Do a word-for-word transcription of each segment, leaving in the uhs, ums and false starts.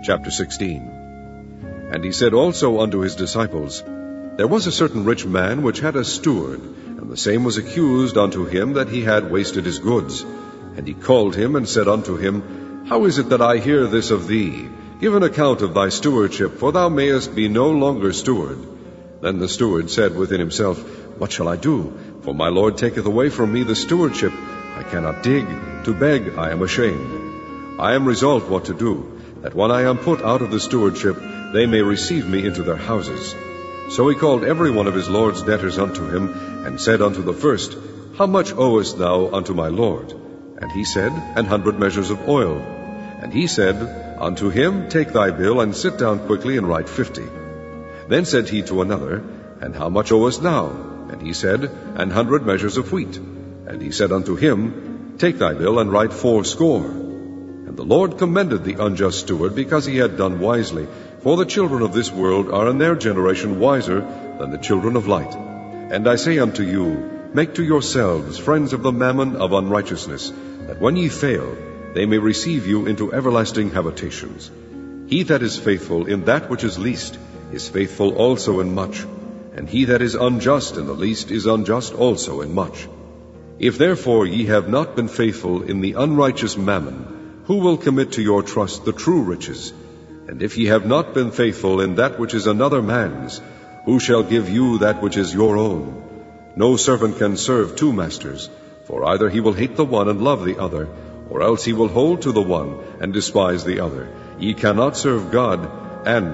Chapter sixteen. And he said also unto his disciples, There was a certain rich man which had a steward, and the same was accused unto him that he had wasted his goods. And he called him, and said unto him, How is it that I hear this of thee? Give an account of thy stewardship, for thou mayest be no longer steward. Then the steward said within himself, What shall I do? For my Lord taketh away from me the stewardship. I cannot dig. To beg I am ashamed. I am resolved what to do, that when I am put out of the stewardship, they may receive me into their houses. So he called every one of his Lord's debtors unto him, and said unto the first, How much owest thou unto my Lord? And he said, An hundred measures of oil. And he said unto him, Take thy bill, and sit down quickly, and write fifty. Then said he to another, And how much owest thou? And he said, An hundred measures of wheat. And he said unto him, Take thy bill, and write fourscore. And the Lord commended the unjust steward, because he had done wisely. For the children of this world are in their generation wiser than the children of light. And I say unto you, Make to yourselves friends of the mammon of unrighteousness, that when ye fail, they may receive you into everlasting habitations. He that is faithful in that which is least is faithful also in much, and he that is unjust in the least is unjust also in much. If therefore ye have not been faithful in the unrighteous mammon, who will commit to your trust the true riches? And if ye have not been faithful in that which is another man's, who shall give you that which is your own? No servant can serve two masters, for either he will hate the one and love the other, or else he will hold to the one and despise the other. Ye cannot serve God and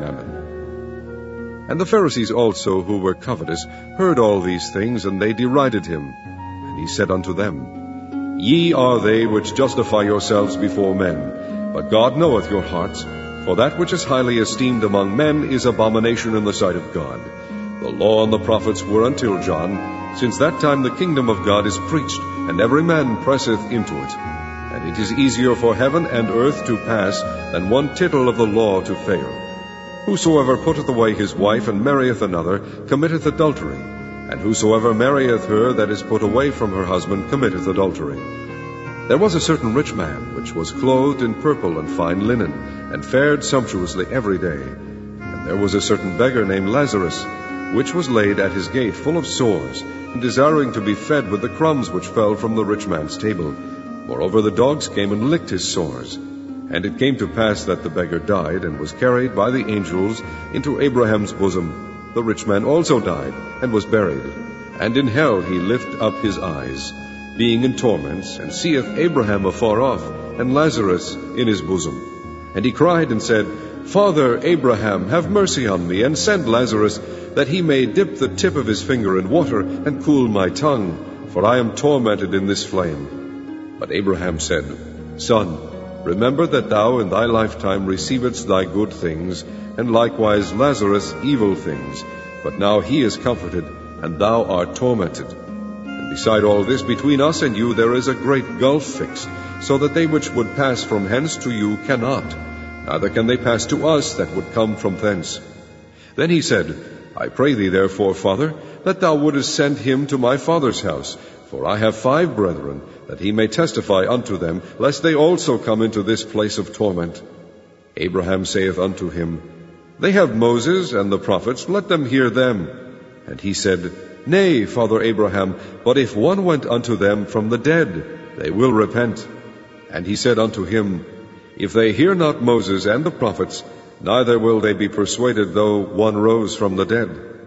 mammon. And the Pharisees also, who were covetous, heard all these things, and they derided him. And he said unto them, Ye are they which justify yourselves before men, but God knoweth your hearts. For that which is highly esteemed among men is abomination in the sight of God. The law and the prophets were until John. Since that time the kingdom of God is preached, and every man presseth into it. And it is easier for heaven and earth to pass than one tittle of the law to fail. Whosoever putteth away his wife and marrieth another committeth adultery, and whosoever marrieth her that is put away from her husband committeth adultery. There was a certain rich man, which was clothed in purple and fine linen, and fared sumptuously every day. And there was a certain beggar named Lazarus, which was laid at his gate full of sores, and desiring to be fed with the crumbs which fell from the rich man's table. Moreover, the dogs came and licked his sores. And it came to pass that the beggar died, and was carried by the angels into Abraham's bosom. The rich man also died, and was buried. And in hell he lift up his eyes, being in torments, and seeth Abraham afar off, and Lazarus in his bosom. And he cried and said, Father Abraham, have mercy on me, and send Lazarus, that he may dip the tip of his finger in water, and cool my tongue, for I am tormented in this flame. But Abraham said, Son, remember that thou in thy lifetime receivedst thy good things, and likewise Lazarus evil things. But now he is comforted, and thou art tormented. Beside all this, between us and you there is a great gulf fixed, so that they which would pass from hence to you cannot, neither can they pass to us that would come from thence. Then he said, I pray thee therefore, Father, that thou wouldest send him to my father's house, for I have five brethren, that he may testify unto them, lest they also come into this place of torment. Abraham saith unto him, They have Moses and the prophets, let them hear them. And he said, Nay, Father Abraham, but if one went unto them from the dead, they will repent. And he said unto him, If they hear not Moses and the prophets, neither will they be persuaded though one rose from the dead.